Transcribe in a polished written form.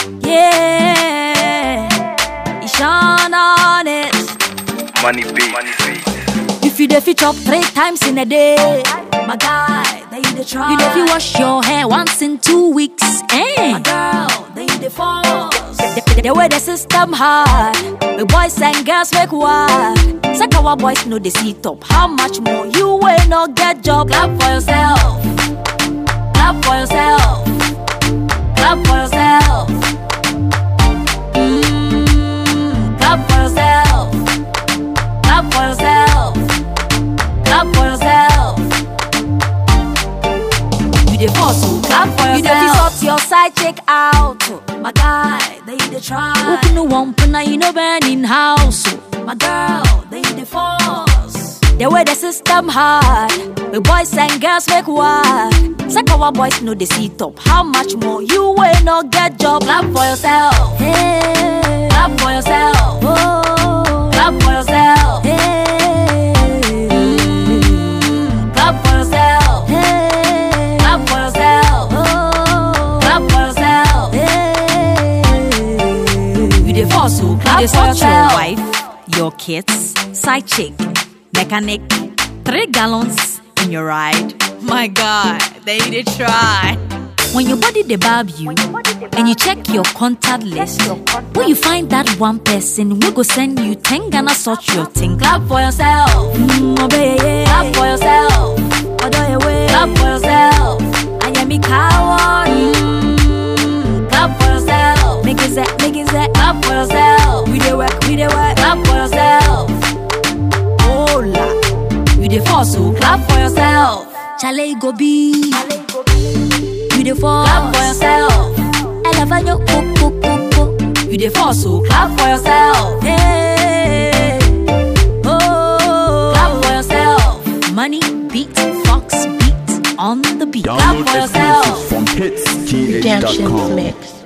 Yeah, you shine on it. Money beat. If you dey chop 3 times in a day, my guy, then you dey try. You dey wash your hair once in 2 weeks, my girl, then you dey force. The way the system hard, the boys and girls make wild. Say our boys know they see top. How much more you will not get job? Clap for yourself. Clap for yourself. Clap for yourself. Clap for yourself. Clap for yourself. Clap for yourself. You dey force to clap for yourself. You dey sort your side check out, my guy. They dey try. Open the one now you know burning house, my girl. They dey force. The way the system hard, the boys and girls make wild. Say our boys know they see top. How much more you will not get job? Clap for yourself. Hey, clap for yourself. Oh, clap for yourself. Hey, clap for yourself. Hey, clap for yourself. Oh, clap for yourself. Hey, you dey force to clap for yourself. Your wife, your kids, side chick, mechanic, 3 gallons in your ride. My God, they did try. When your body dey barb you, and you check your contact list, when you find that one person, we go send you 10 Ghana sort your thing. Clap for yourself. Clap for yourself. Clap for yourself. I am me coward. Clap for yourself. Make it that. Clap for yourself. We dey work. Clap for yourself. Hola. You dey force to clap for yourself. Chale go be. You dey force. Clap for yourself. Elevanyo ko. You dey force to clap for yourself. Hey. Oh. Clap for yourself. Money beat, Fox beat on the beat. Clap for yourself. Download exclusives from hitsgh.com. Redemption's mix.